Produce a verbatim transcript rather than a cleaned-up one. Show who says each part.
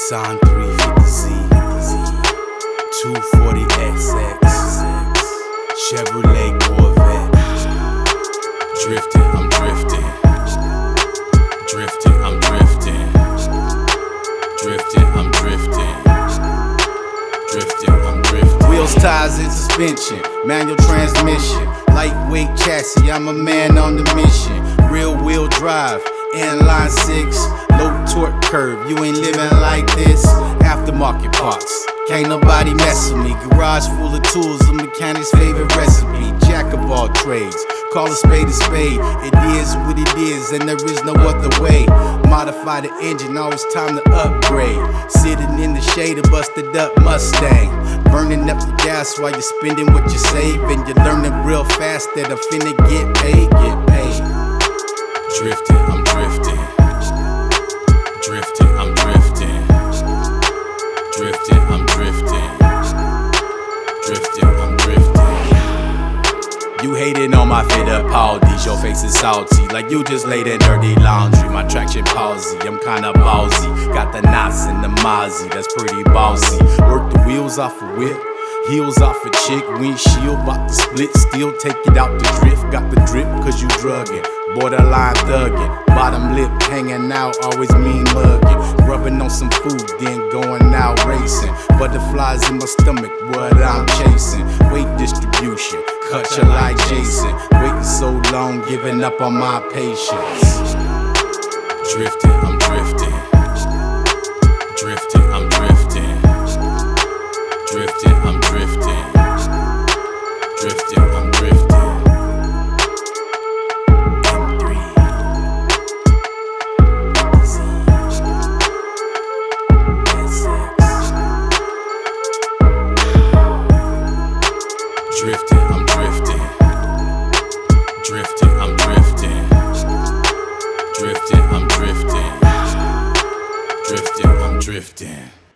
Speaker 1: Nissan three fifty Z, two forty X X, Chevrolet Corvette. Drifting, I'm drifting. Drifting, I'm drifting. Drifting, I'm drifting. Drifting, I'm drifting.
Speaker 2: Wheels, tires, and suspension, manual transmission, lightweight chassis, I'm a man on the mission. Real wheel drive, inline six, low torque curve, you ain't living like this. Aftermarket parts, can't nobody mess with me. Garage full of tools, a mechanic's favorite recipe. Jack of all trades, call a spade a spade. It is what it is and there is no other way. Modify the engine, always time to upgrade. Sitting in the shade, a busted up Mustang, burning up the gas while you're spending what you save. And you're learning real fast that I'm finna get paid, get paid.
Speaker 1: Drifting, I'm drifting. Drifting, I'm drifting. Drifting, I'm drifting. Drifting, I'm drifting. You hating on my fit up Audis, your face is salty, like you just laid in dirty laundry. My traction palsy, I'm kinda ballsy. Got the knots in the Mozzie, that's pretty bossy. Work the wheels off a whip, heels off a chick, windshield bout to split, still take it out the drift. Got the drip cause you drugging, borderline thugging, bottom lip hanging out, always mean mugging. Rubbing on some food, then going out racing. Butterflies in my stomach, what I'm chasing. Weight distribution, cut you like Jason. Waiting so long, giving up on my patience. Drifting, I'm drifting. Drifting, I'm drifting. Drifting, I'm drifting. Drifting, I'm drifting. M three Z S X. Drifting, I'm drifting. Drifting, I'm drifting. Drifting, I'm drifting. Drifting, I'm drifting.